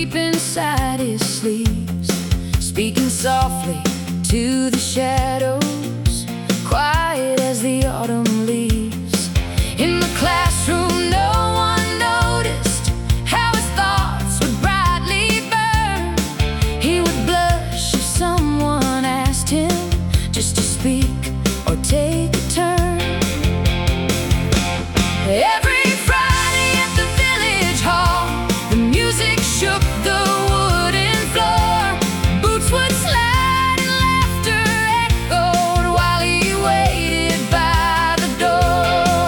deep inside his sleeves, speaking softly to the shadows, quiet as the autumn leaves. In the classroom, no one noticed how his thoughts would brightly burn. He would blush if someone asked him just to speak or take a turn. Every Friday at the village hall, the music shook the wooden floor. Boots would slide and laughter echoed while he waited by the door.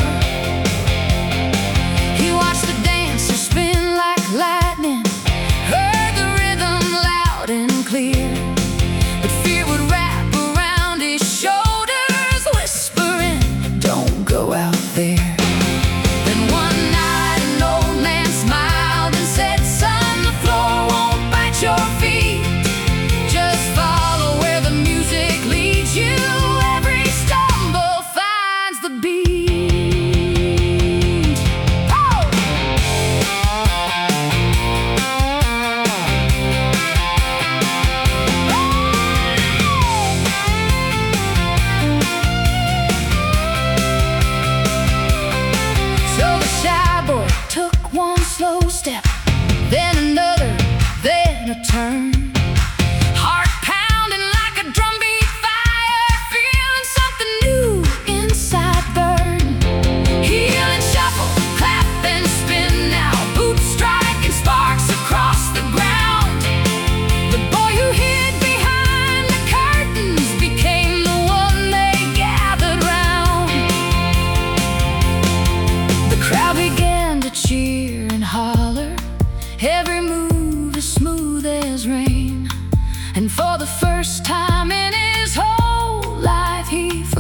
He watched the dancers spin like lightning, heard the rhythm loud and clear. But fear would wrap around his shoulders, whispering, "Don't go out there." Then one night an old man smiled and said, "Son, the floor won't bite your feet. Just follow where the music leads you. Every stumble finds the beat." Oh! So the shy boy took one slow step, then another, then a turn. Heart pounding like a drumbeat fire, feeling something new inside burn. Heel and shuffle, clap and spin now, boots striking sparks across the ground. The boy who hid behind the curtains became the one they gathered round. The crowd began to cheer and holler, every move as smooth as rain. And for the first time in his whole life, he